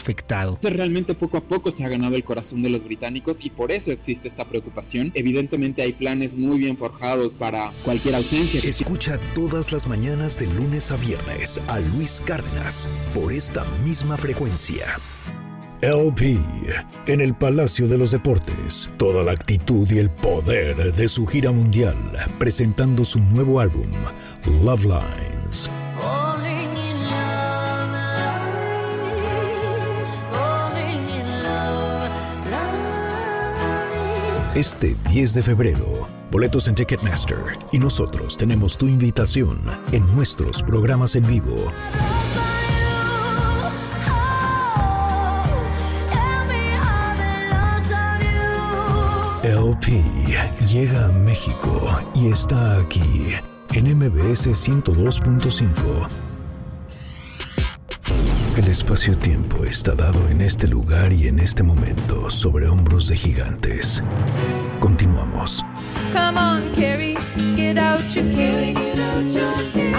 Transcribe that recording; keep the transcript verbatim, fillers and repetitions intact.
afectado. Realmente poco a poco se ha ganado el corazón de los británicos y por eso existe esta preocupación. Evidentemente hay planes muy bien forjados para cualquier ausencia. Escucha todas las mañanas de lunes a viernes a Luis Cárdenas por esta misma frecuencia. L P en el Palacio de los Deportes. Toda la actitud y el poder de su gira mundial, presentando su nuevo álbum, Love Lines. Este diez de febrero, boletos en Ticketmaster y nosotros tenemos tu invitación en nuestros programas en vivo. L P llega a México y está aquí en M B S ciento dos punto cinco. El espacio-tiempo está dado en este lugar y en este momento sobre hombros de gigantes. Continuamos. Come